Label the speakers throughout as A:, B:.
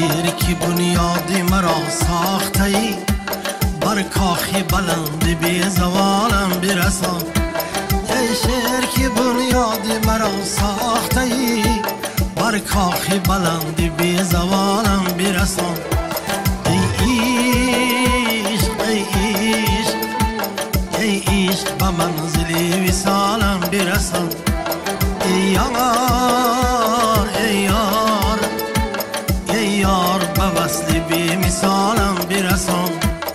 A: شیر کی بنیادی مرا ساخته ای، بر کاخی بلند بی زوالم برسان. ای شیر کی بنیادی مرا ساخته ای، بر کاخی بلند بی زوالم برسان. ای عشق ای عشق ای عشق به منزلی وصالم برسان. ای یار ای یار ای یار به وصل بی مثالم برسان.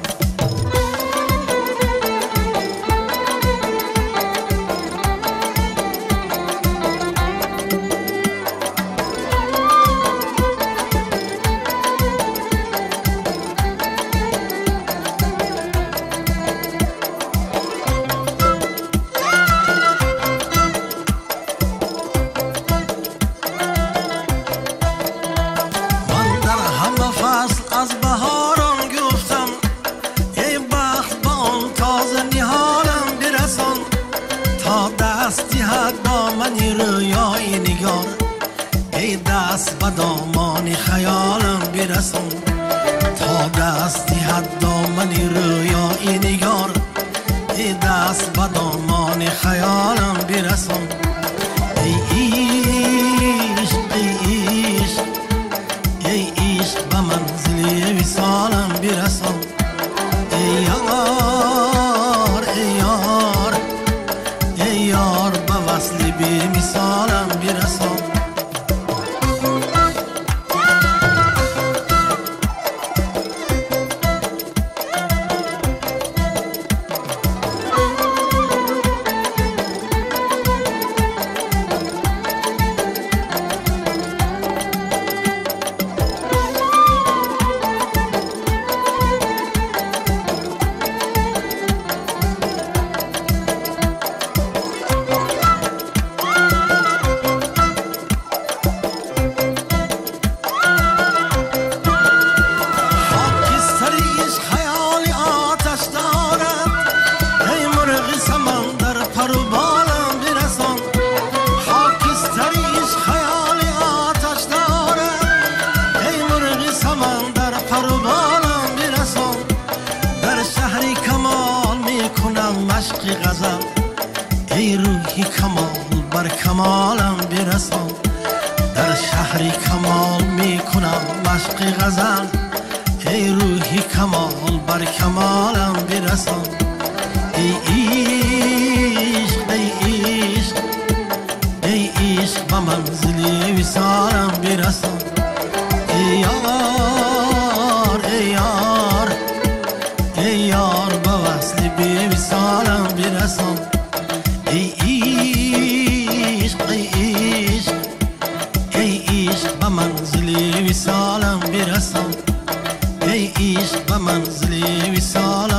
A: از بهاران گفتم ای بخت با آن تازه نهالم برسان. تا دستی حد دامنی رویای نگار، ای دست به دامان خیالم برسان. تا دستی حد دامنی رویای نگار، ای دست به دامان خیالم برسان. ای عشق ای عشق ای عشق به منزلی وصالم برسان. ای یار ای یار ای یار به وصل بی مثالم برسان. مشق غزل ای روحی کمال بر کمالم برسان. در شهری کمال میکنم مشق غزل ای روحی کمال بر کمالم برسان. ای عشق ای عشق ای عشق به منزلی وصالم برسان. ای یار ای یار ای یار به وصل بی وصالم برسان. ای عشق ای عشق ای عشق به منزلی وصالم برسان. ای عشق به منزلی وصالم